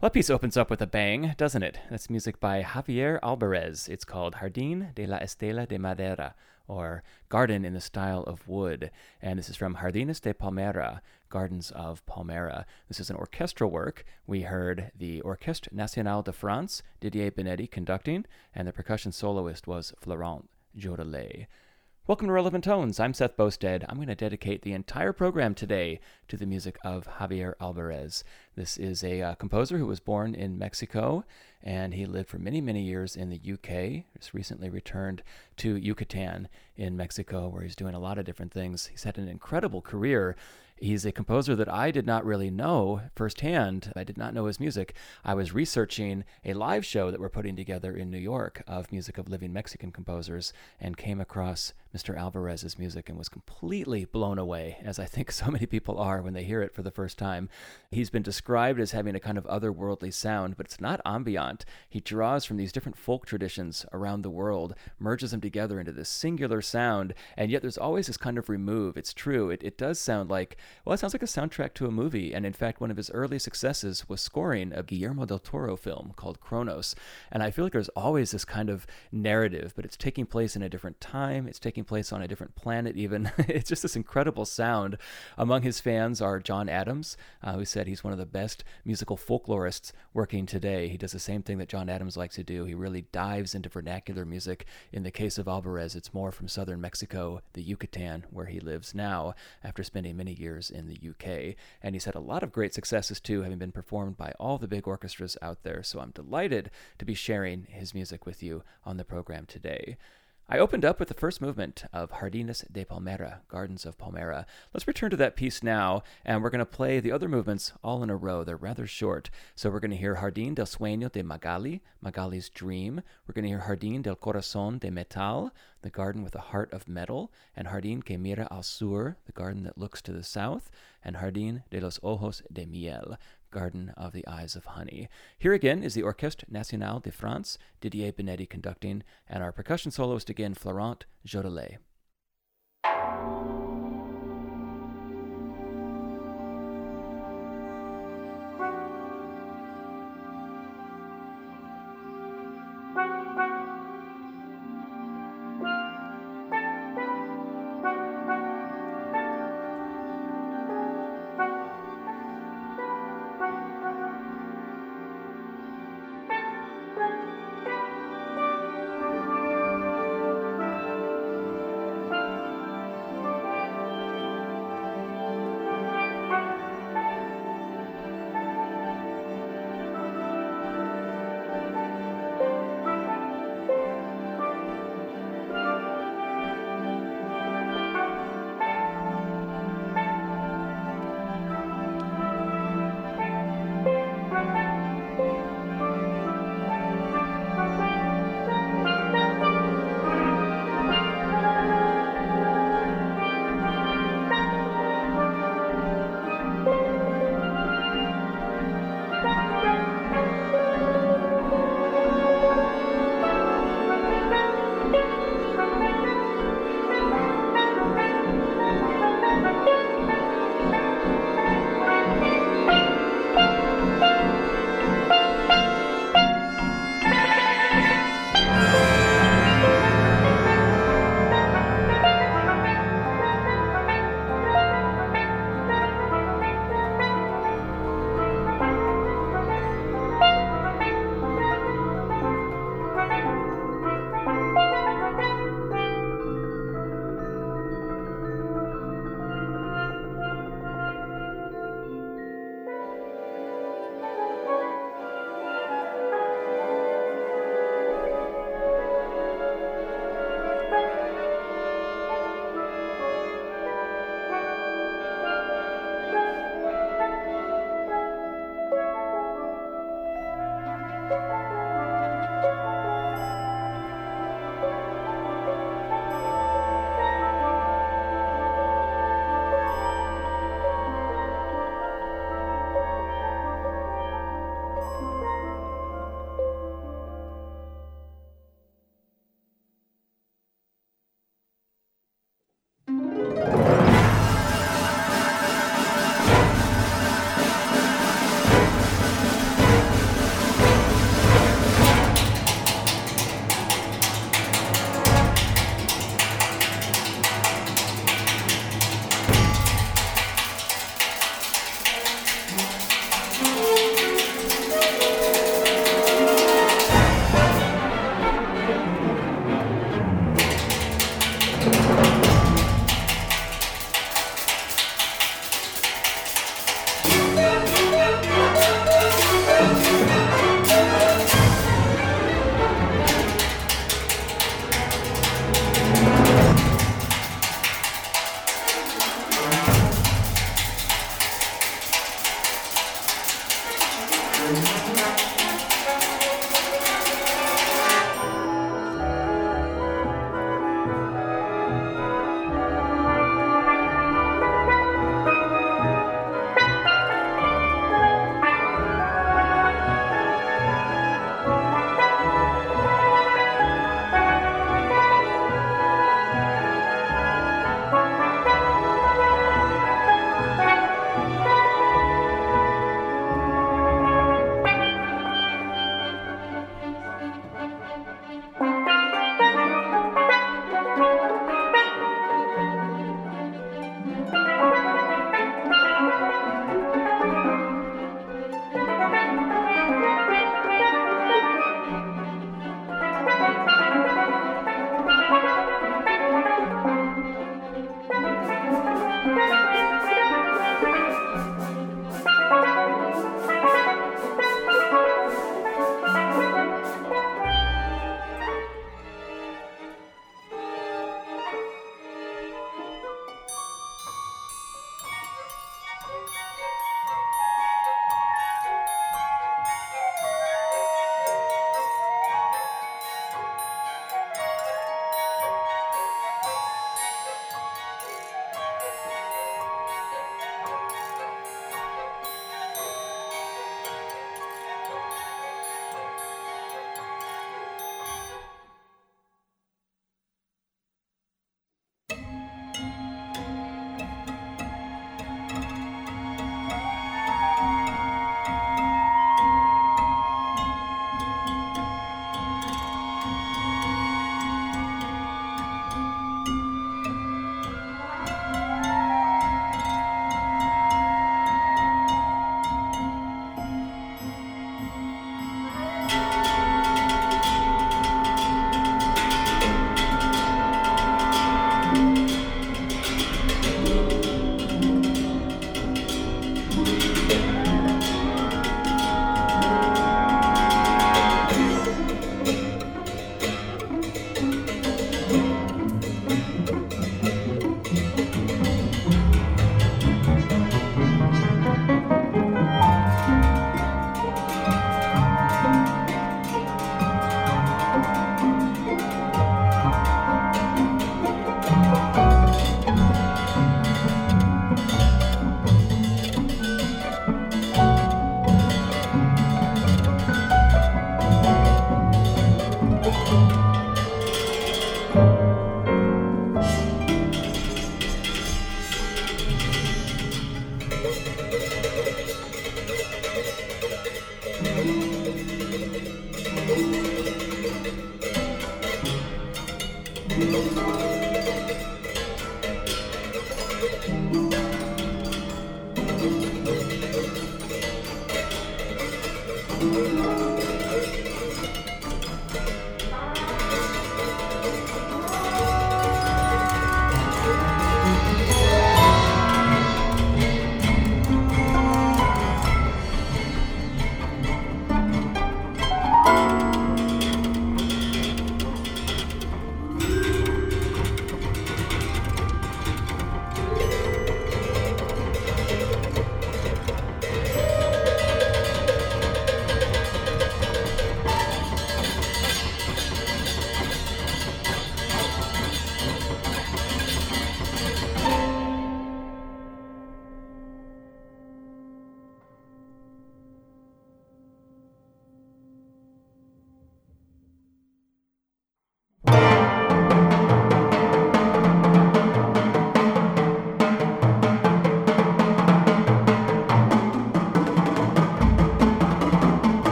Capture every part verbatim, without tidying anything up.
Well, that piece opens up with a bang, doesn't it? That's music by Javier Alvarez. It's called Jardín de la Estela de Madera, or Garden in the Style of Wood. And this is from Jardines de Palmera, Gardens of Palmera. This is an orchestral work. We heard the Orchestre Nationale de France, Didier Benetti conducting, and the percussion soloist was Florent Jodelet. Welcome to Relevant Tones. I'm Seth Bosted. I'm going to dedicate the entire program today to the music of Javier Alvarez. This is a uh, composer who was born in Mexico, and he lived for many, many years in the U K. Just recently returned to Yucatan in Mexico, where he's doing a lot of different things. He's had an incredible career. He's a composer that I did not really know firsthand. I did not know his music. I was researching a live show that we're putting together in New York of music of living Mexican composers and came across Mister Alvarez's music and was completely blown away, as I think so many people are when they hear it for the first time. He's been described as having a kind of otherworldly sound, but it's not ambient. He draws from these different folk traditions around the world, merges them together into this singular sound, and yet there's always this kind of remove. It's true. It, it does sound like Well, it sounds like a soundtrack to a movie, and in fact, one of his early successes was scoring a Guillermo del Toro film called Cronos, and I feel like there's always this kind of narrative, but it's taking place in a different time, it's taking place on a different planet even. It's just this incredible sound. Among his fans are John Adams, uh, who said he's one of the best musical folklorists working today. He does the same thing that John Adams likes to do. He really dives into vernacular music. In the case of Alvarez, it's more from southern Mexico, the Yucatan, where he lives now, after spending many years in the U K, and he's had a lot of great successes too, having been performed by all the big orchestras out there, so I'm delighted to be sharing his music with you on the program today. I opened up with the first movement of Jardines de Palmera, Gardens of Palmera. Let's return to that piece now, and we're going to play the other movements all in a row. They're rather short. So we're going to hear Jardín del Sueño de Magali, Magali's Dream. We're going to hear Jardín del Corazón de Metal, the garden with a heart of metal, and Jardín que mira al sur, the garden that looks to the south, and Jardín de los Ojos de Miel, Garden of the Eyes of Honey. Here again is the Orchestre Nationale de France, Didier Benetti conducting, and our percussion soloist again, Florent Jodelet.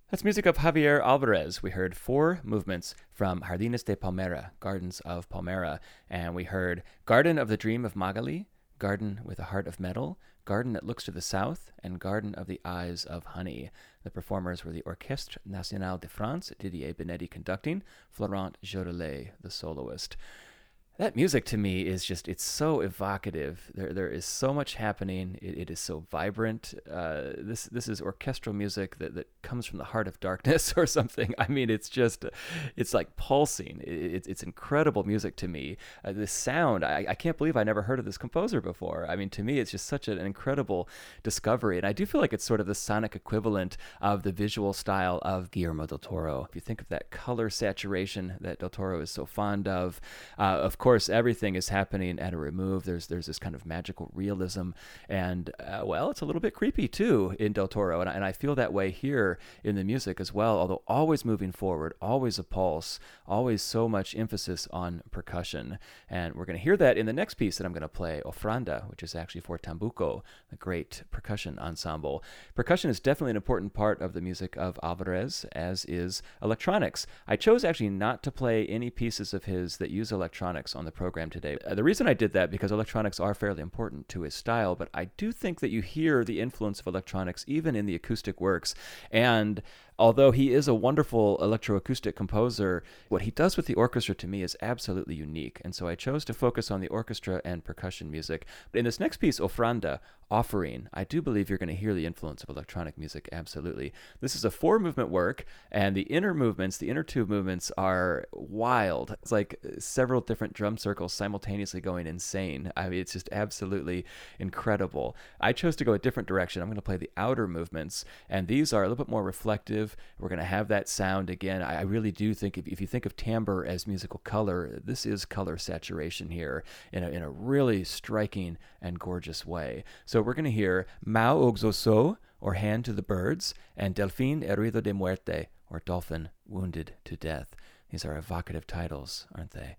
That's music of Javier Alvarez. We heard four movements from Jardines de Palmera, Gardens of Palmera, and we heard Garden of the Dream of Magali, Garden with a Heart of Metal, Garden that Looks to the South, and Garden of the Eyes of Honey. The performers were the Orchestre Nationale de France, Didier Benetti conducting, Florent Jodelet, the soloist. That music to me is just, it's so evocative. There, there is so much happening. It, it is so vibrant. Uh, this this is orchestral music that, that comes from the heart of darkness or something. I mean, it's just, it's like pulsing. It, it's it's incredible music to me. Uh, this sound, I, I can't believe I never heard of this composer before. I mean, to me, it's just such an incredible discovery. And I do feel like it's sort of the sonic equivalent of the visual style of Guillermo del Toro. If you think of that color saturation that del Toro is so fond of, uh, of course, Of course, everything is happening at a remove. There's there's this kind of magical realism, and uh, well, it's a little bit creepy too in Del Toro, and I, and I feel that way here in the music as well. Although always moving forward, always a pulse, always so much emphasis on percussion, and we're going to hear that in the next piece that I'm going to play, Ofranda, which is actually for Tambuco, a great percussion ensemble. Percussion is definitely an important part of the music of Alvarez, as is electronics. I chose actually not to play any pieces of his that use electronics on the program today. Uh, the reason I did that, because electronics are fairly important to his style, but I do think that you hear the influence of electronics even in the acoustic works. And although he is a wonderful electroacoustic composer, what he does with the orchestra to me is absolutely unique. And so I chose to focus on the orchestra and percussion music. But in this next piece, Ofranda, Offering, I do believe you're going to hear the influence of electronic music, absolutely. This is a four-movement work, and the inner movements, the inner two movements are wild. It's like several different drum circles simultaneously going insane. I mean, it's just absolutely incredible. I chose to go a different direction. I'm going to play the outer movements, and these are a little bit more reflective. We're going to have that sound again. I, I really do think, if, if you think of timbre as musical color, this is color saturation here in a, in a really striking and gorgeous way. So we're going to hear Mao Ogzoso, or Hand to the Birds, and Delfín Herido de Muerte, or Dolphin Wounded to Death. These are evocative titles, aren't they?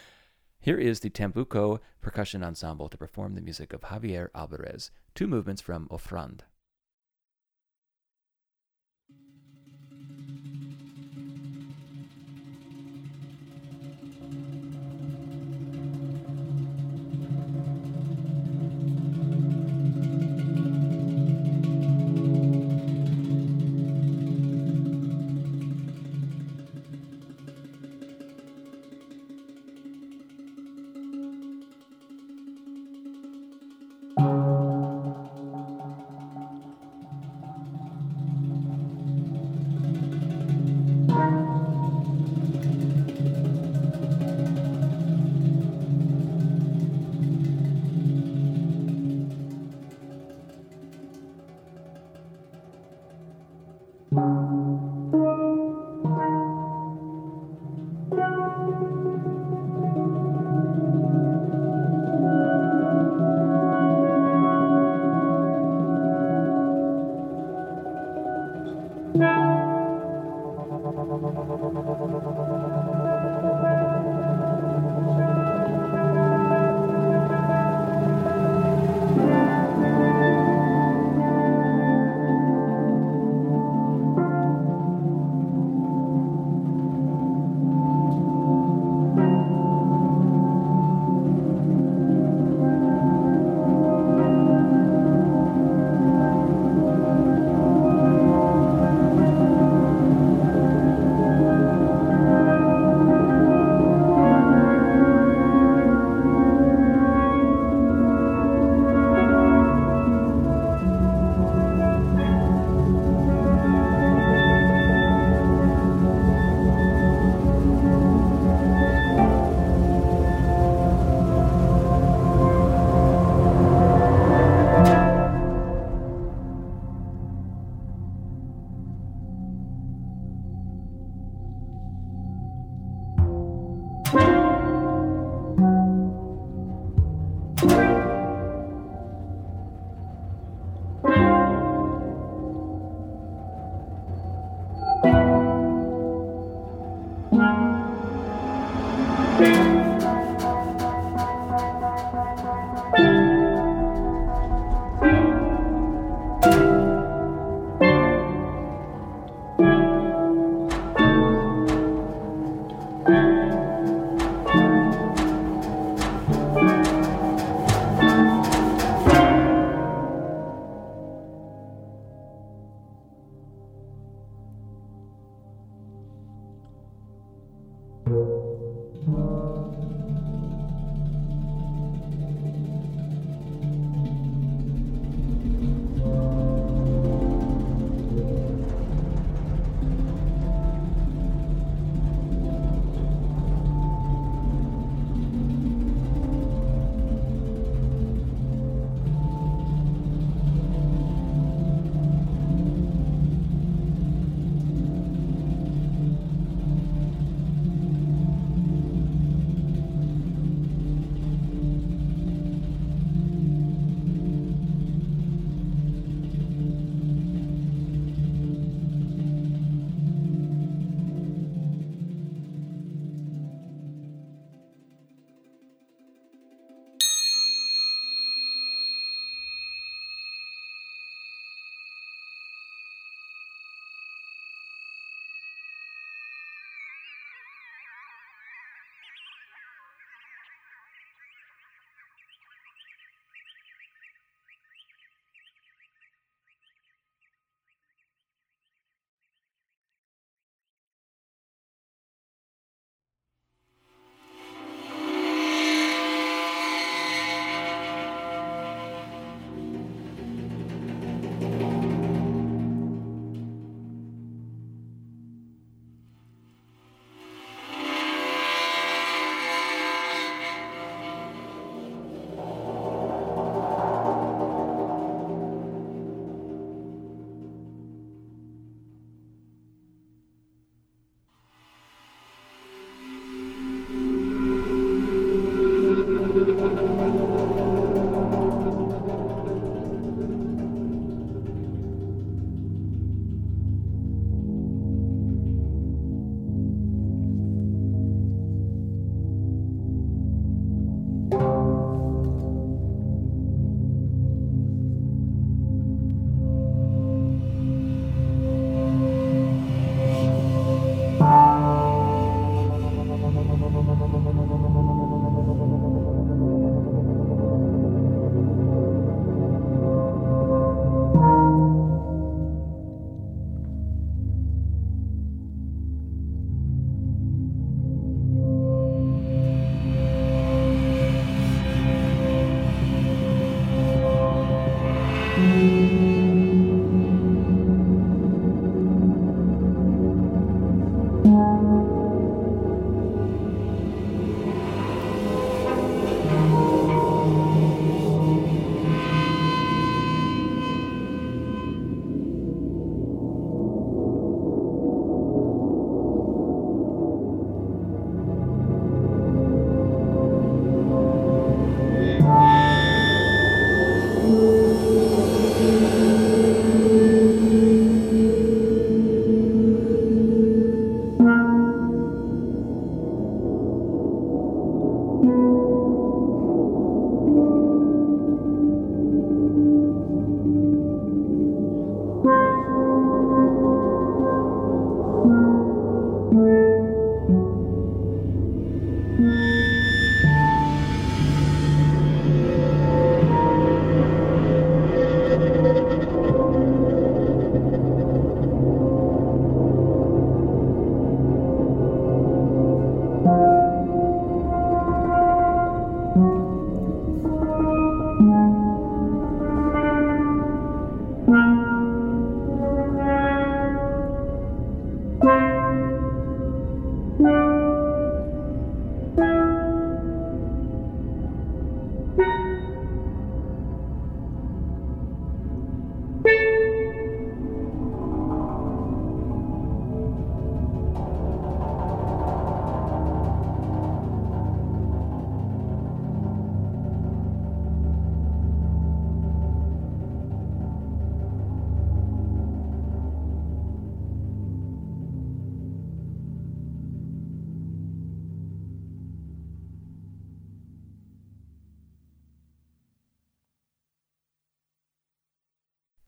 Here is the Tambuco Percussion Ensemble to perform the music of Javier Alvarez, two movements from Ofranda.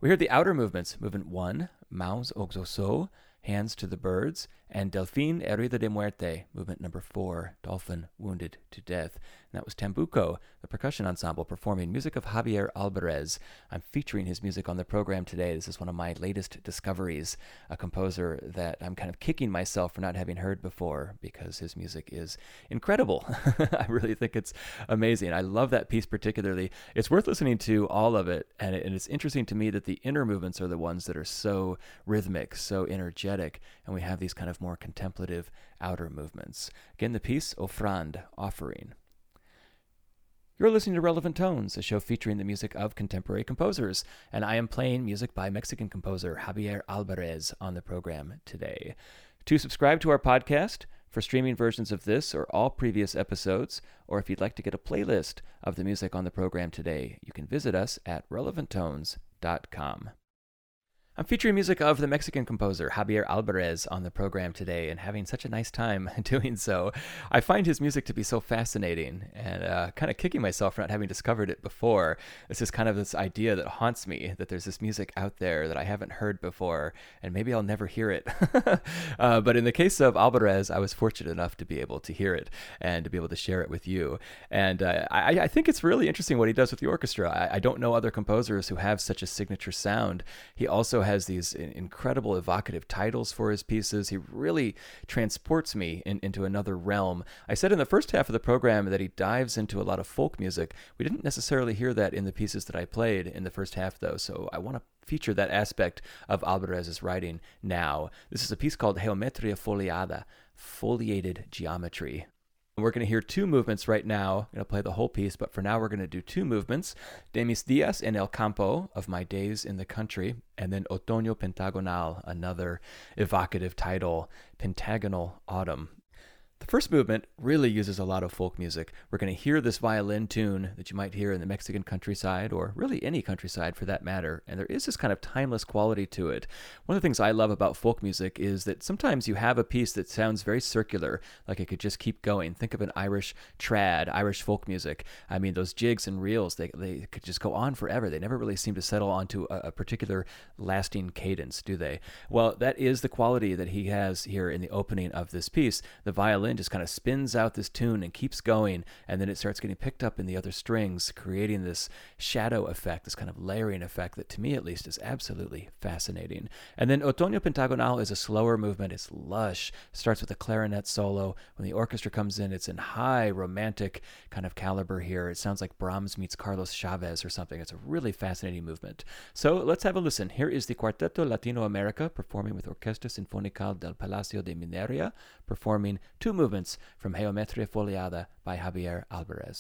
We heard the outer movements, movement one, Maus Oxoso, Hands to the Birds, and Delfin Herida de Muerte, movement number four, Dolphin Wounded to Death. And that was Tambuco, the percussion ensemble, performing music of Javier Alvarez. I'm featuring his music on the program today. This is one of my latest discoveries, a composer that I'm kind of kicking myself for not having heard before because his music is incredible. I really think it's amazing. I love that piece particularly. It's worth listening to all of it, and, it, and it's interesting to me that the inner movements are the ones that are so rhythmic, so energetic, and we have these kind of more contemplative outer movements. Again, the piece, Offrande, Offering. You're listening to Relevant Tones, a show featuring the music of contemporary composers, and I am playing music by Mexican composer Javier Alvarez on the program today. To subscribe to our podcast, for streaming versions of this or all previous episodes, or if you'd like to get a playlist of the music on the program today, you can visit us at relevant tones dot com. I'm featuring music of the Mexican composer Javier Alvarez on the program today and having such a nice time doing so. I find his music to be so fascinating and uh, kind of kicking myself for not having discovered it before. It's just kind of this idea that haunts me, that there's this music out there that I haven't heard before and maybe I'll never hear it. uh, but in the case of Alvarez, I was fortunate enough to be able to hear it and to be able to share it with you. And uh, I, I think it's really interesting what he does with the orchestra. I, I don't know other composers who have such a signature sound. He also has these incredible evocative titles for his pieces. He really transports me in, into another realm. I said in the first half of the program that he dives into a lot of folk music. We didn't necessarily hear that in the pieces that I played in the first half, though, so I want to feature that aspect of Alvarez's writing now. This is a piece called Geometria Foliada, Foliated Geometry. We're going to hear two movements right now. I'm going to play the whole piece, but for now we're going to do two movements. De mis días en el campo, of my days in the country, and then Otoño Pentagonal, another evocative title, Pentagonal Autumn. The first movement really uses a lot of folk music. We're going to hear this violin tune that you might hear in the Mexican countryside, or really any countryside for that matter, and there is this kind of timeless quality to it. One of the things I love about folk music is that sometimes you have a piece that sounds very circular, like it could just keep going. Think of an Irish trad, Irish folk music. I mean, those jigs and reels, they, they could just go on forever. They never really seem to settle onto a, a particular lasting cadence, do they? Well, that is the quality that he has here in the opening of this piece. The violin just kind of spins out this tune and keeps going, and then it starts getting picked up in the other strings, creating this shadow effect, this kind of layering effect that to me at least is absolutely fascinating. And then Otoño Pentagonal is a slower movement. It's lush, starts with a clarinet solo. When the orchestra comes in, it's in high romantic kind of caliber here. It sounds like Brahms meets Carlos Chavez or something. It's a really fascinating movement. So let's have a listen. Here is the Cuarteto Latino America performing with Orquesta Sinfonical del Palacio de Mineria, performing two movements from Geometria Foliada by Javier Alvarez.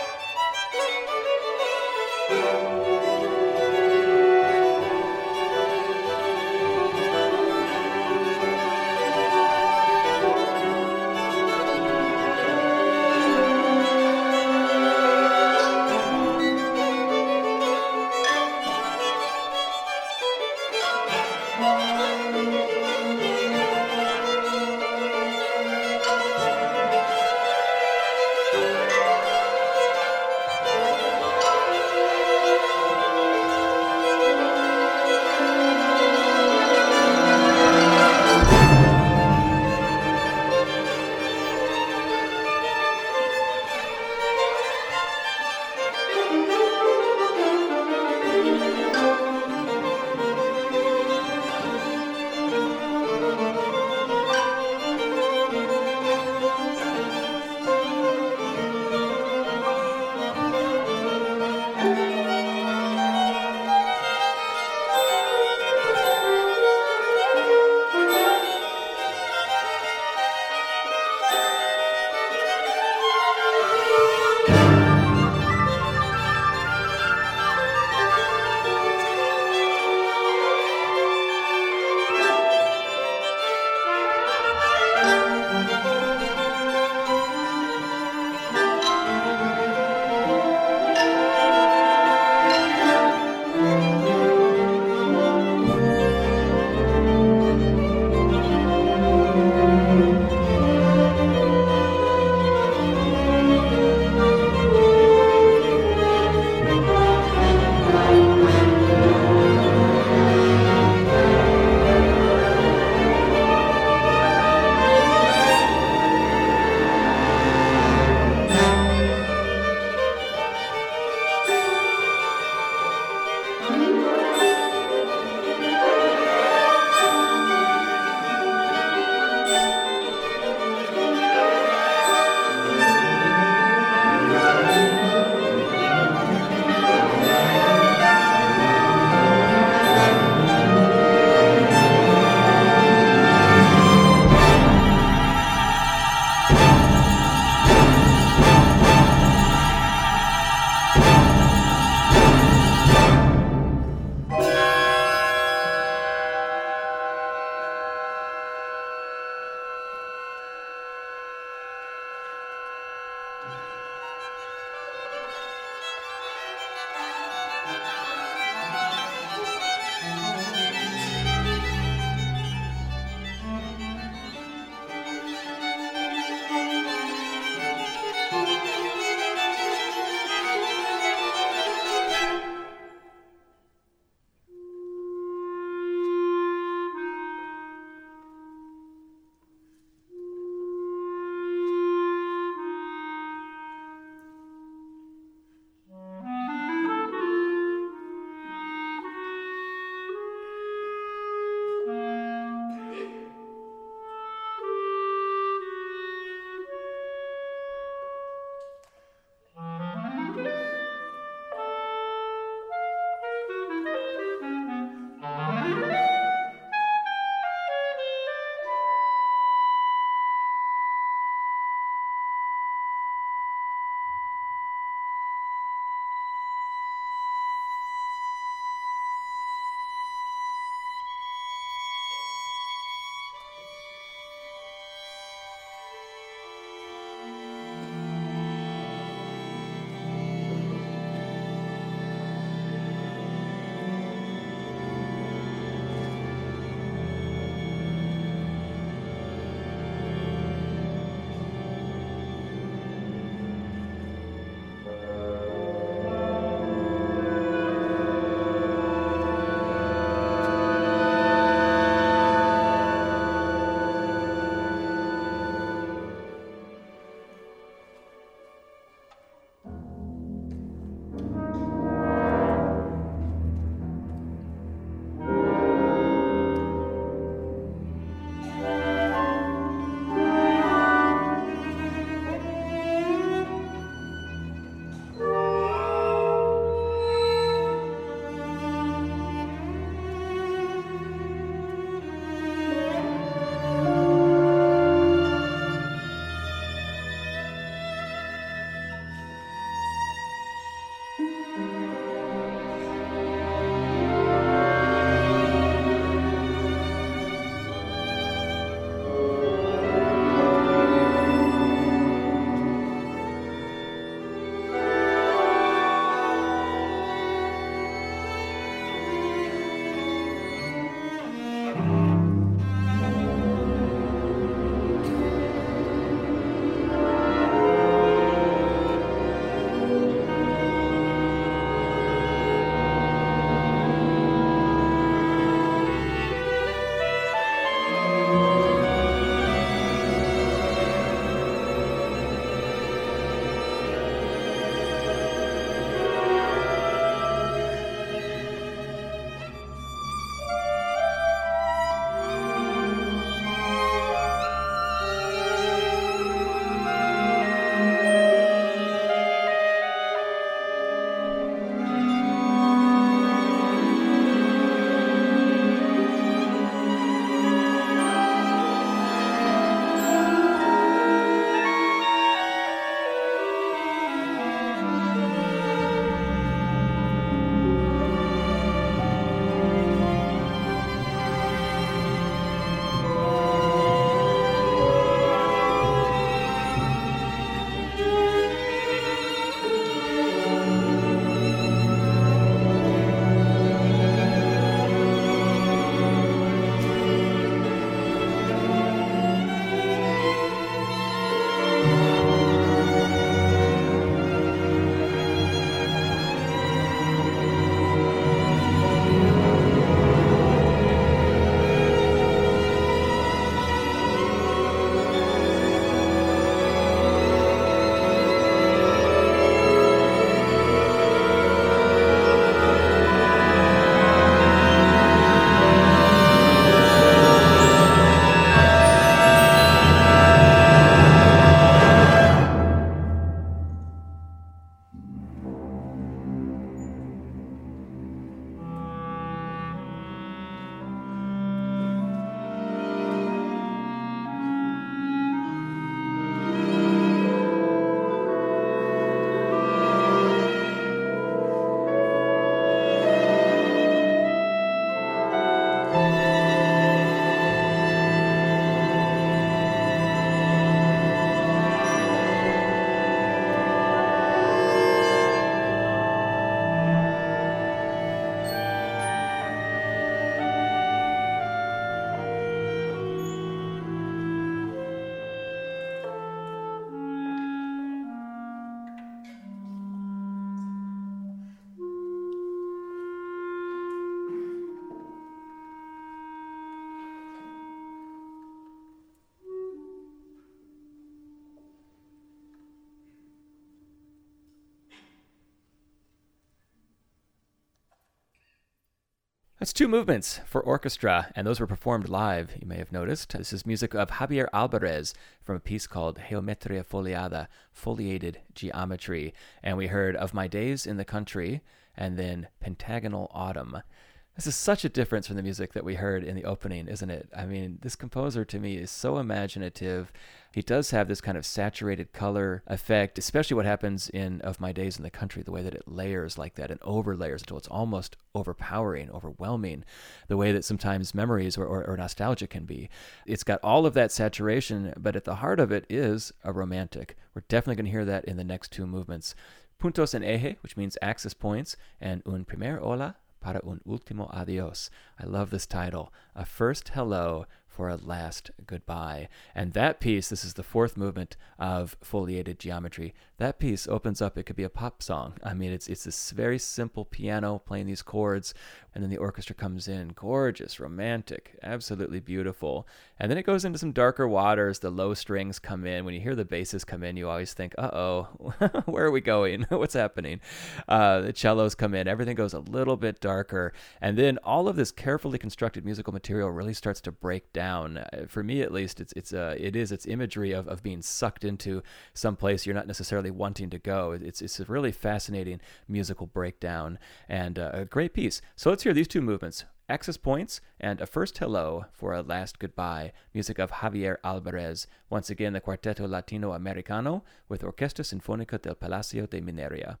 That's two movements for orchestra, and those were performed live, you may have noticed. This is music of Javier Alvarez from a piece called Geometria Foliada, Foliated Geometry. And we heard Of My Days in the Country, and then Pentagonal Autumn. This is such a difference from the music that we heard in the opening, isn't it? I mean, this composer to me is so imaginative. He does have this kind of saturated color effect, especially what happens in Of My Days in the Country, the way that it layers like that and overlayers until it's almost overpowering, overwhelming, the way that sometimes memories or, or, or nostalgia can be. It's got all of that saturation, but at the heart of it is a romantic. We're definitely going to hear that in the next two movements. Puntos en eje, which means axis points, and un primer hola para un último adiós. I love this title. A first hello for a last goodbye. And that piece, this is the fourth movement of Foliated Geometry. That piece opens up, it could be a pop song. I mean, it's it's this very simple piano playing these chords, and then the orchestra comes in, gorgeous, romantic, absolutely beautiful. And then it goes into some darker waters, the low strings come in. When you hear the basses come in, you always think, uh-oh, where are we going? What's happening? Uh, the cellos come in, everything goes a little bit darker. And then all of this carefully constructed musical material really starts to break down. For me, at least, it's it's uh, it is its imagery of, of being sucked into some place you're not necessarily wanting to go. It's it's a really fascinating musical breakdown and uh, a great piece. So let's hear these two movements: Axis Points and A First Hello for a Last Goodbye. Music of Javier Alvarez. Once again, the Cuarteto Latino Americano with Orquesta Sinfónica del Palacio de Mineria.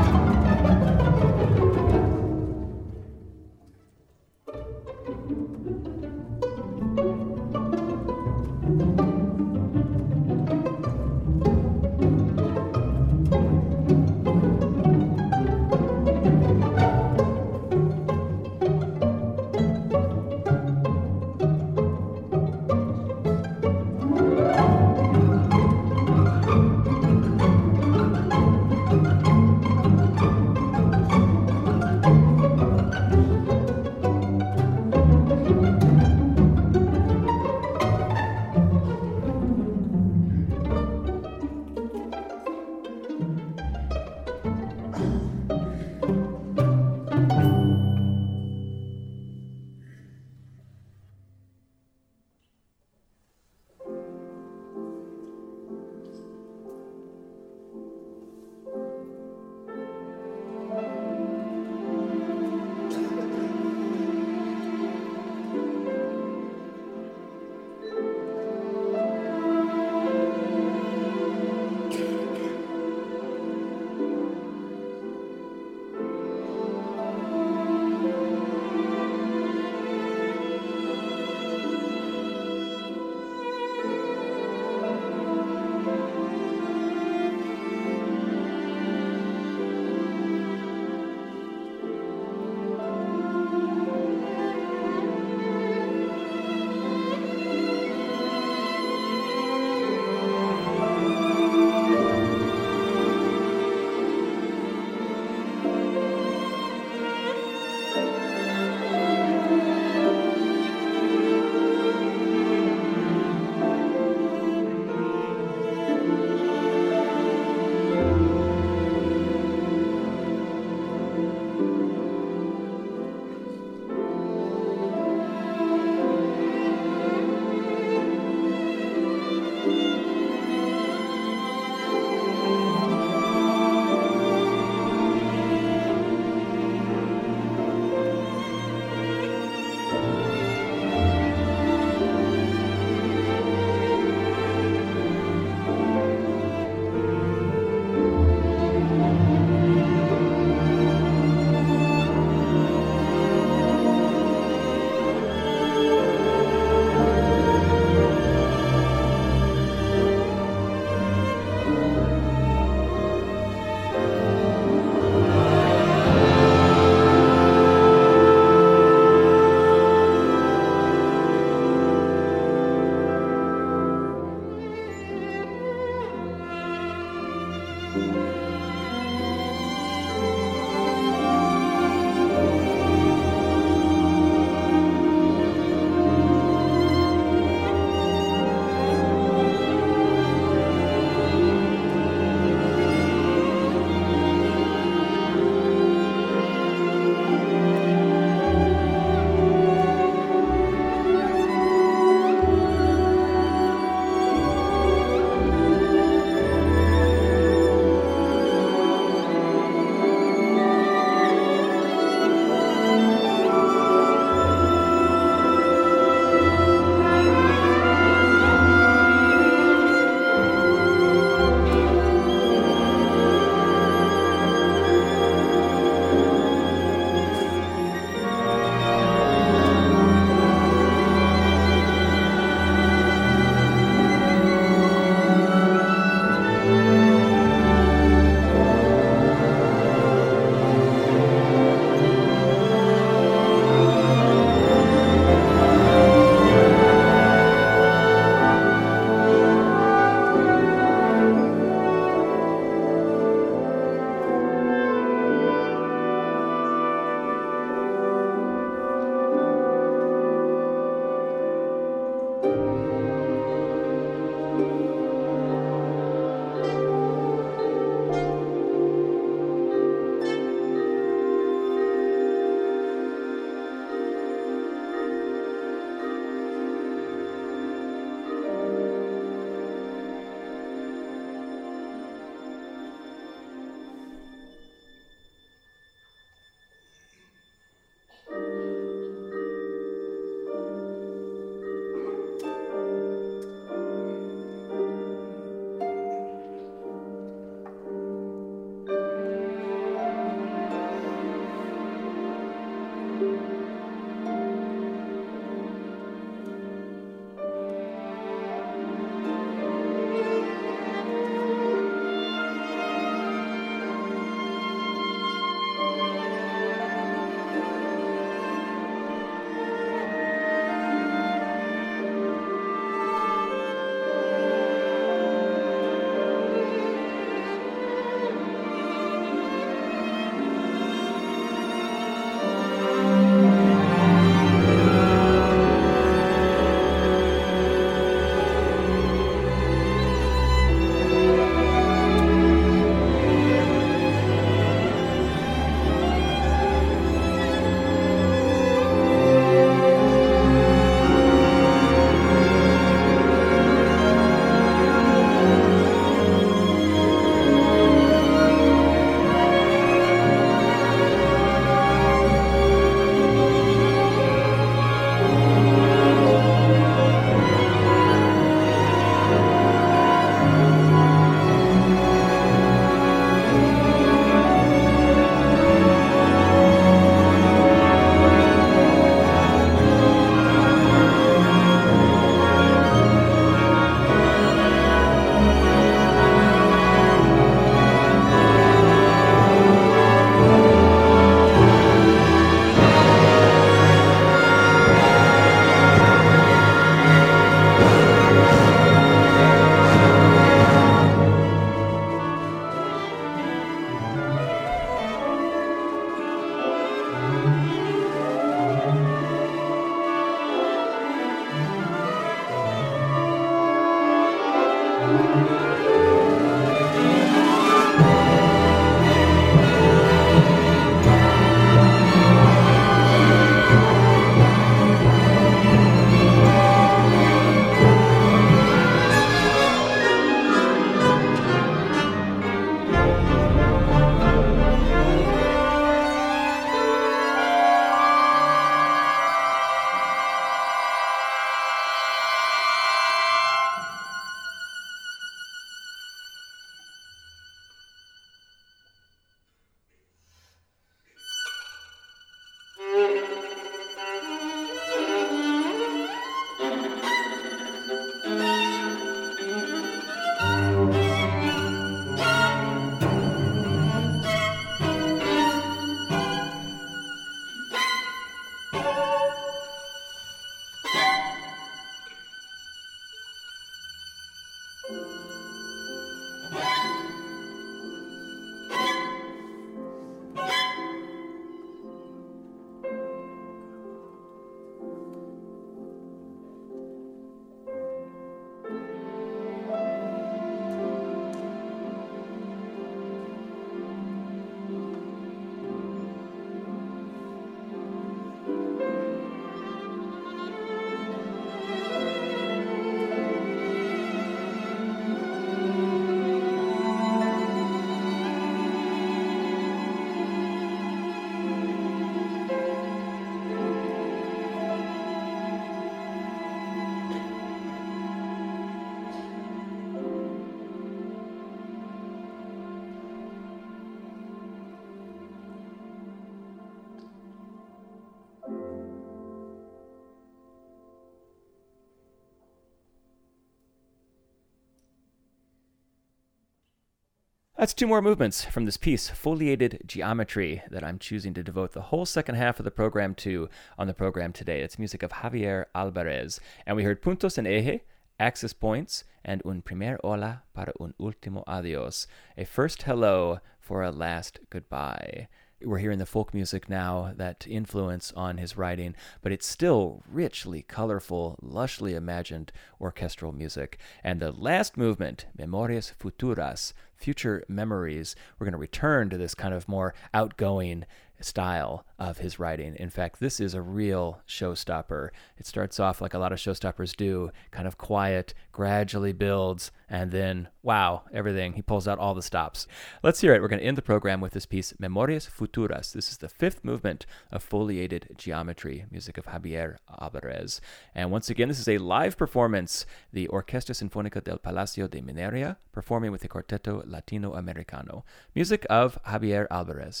That's two more movements from this piece, Foliated Geometry, that I'm choosing to devote the whole second half of the program to on the program today. It's music of Javier Alvarez. And we heard Puntos en Eje, Axis Points, and Un Primer Hola para un Último Adiós, a first hello for a last goodbye. We're hearing the folk music now, that influence on his writing, but it's still richly colorful, lushly imagined orchestral music. And the last movement, Memorias Futuras, Future Memories, we're going to return to this kind of more outgoing style of his writing. In fact, this is a real showstopper. It starts off like a lot of showstoppers do, kind of quiet, gradually builds, and then, wow, everything. He pulls out all the stops. Let's hear it. We're going to end the program with this piece, Memorias Futuras. This is the fifth movement of Foliated Geometry, music of Javier Alvarez. And once again, this is a live performance, the Orquesta Sinfónica del Palacio de Mineria, performing with the Quarteto Latino Americano, music of Javier Alvarez.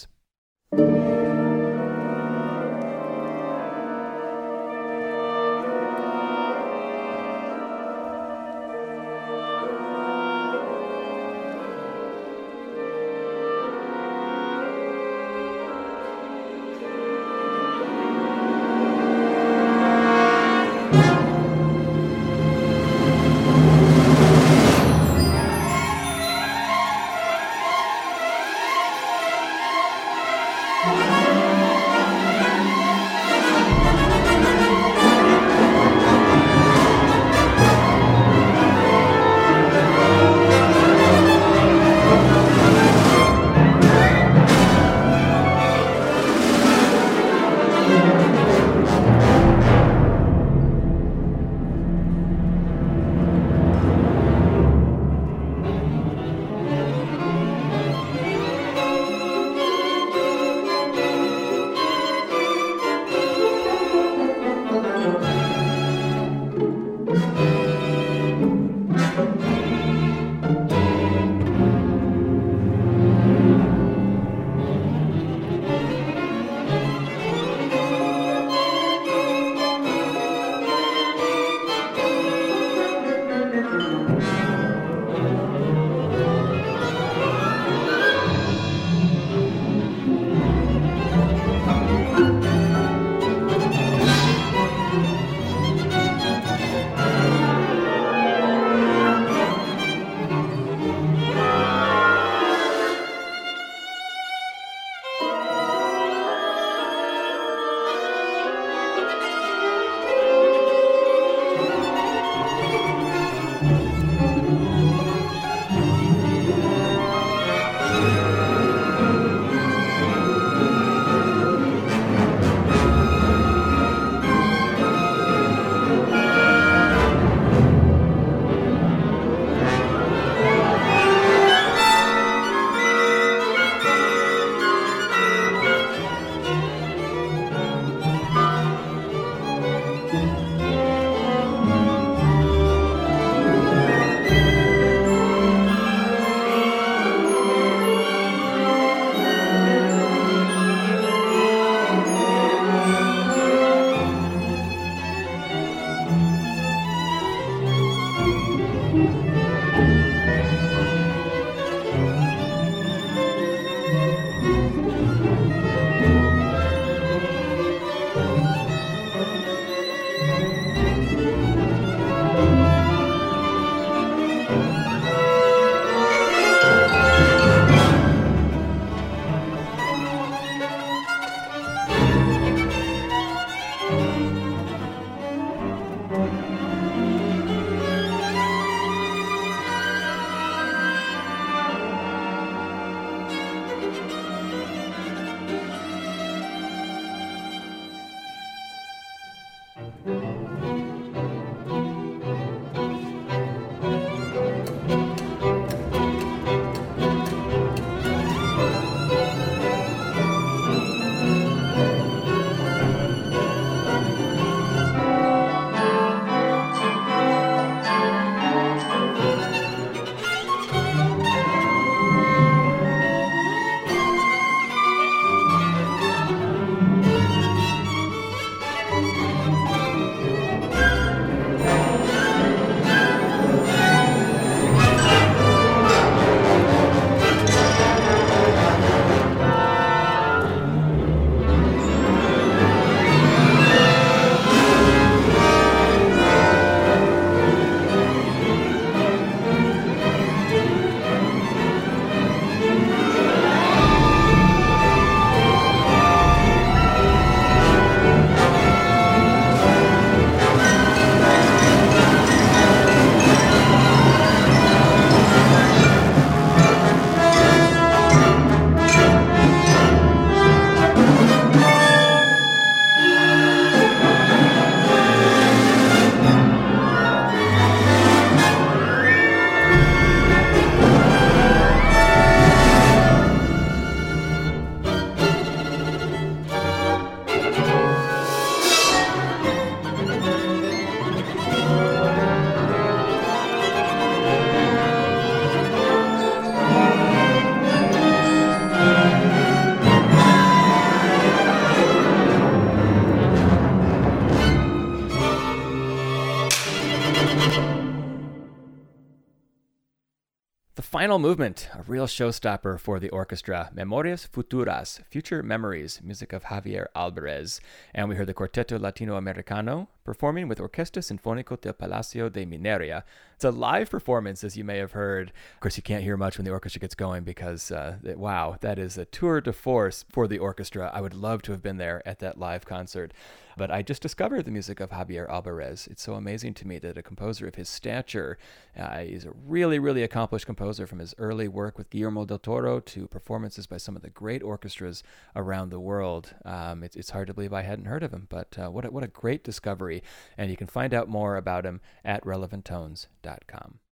final movement, a real showstopper for the orchestra, Memorias Futuras, Future Memories, music of Javier Alvarez. And we heard the Quarteto Latinoamericano performing with Orquesta Sinfónico del Palacio de Mineria. It's a live performance, as you may have heard. Of course, you can't hear much when the orchestra gets going because, uh, it, wow, that is a tour de force for the orchestra. I would love to have been there at that live concert. But I just discovered the music of Javier Alvarez. It's so amazing to me that a composer of his stature, uh, he's a really, really accomplished composer from his early work with Guillermo del Toro to performances by some of the great orchestras around the world. Um, it's, it's hard to believe I hadn't heard of him, but uh, what, a, what a great discovery. And you can find out more about him at relevant tones dot com.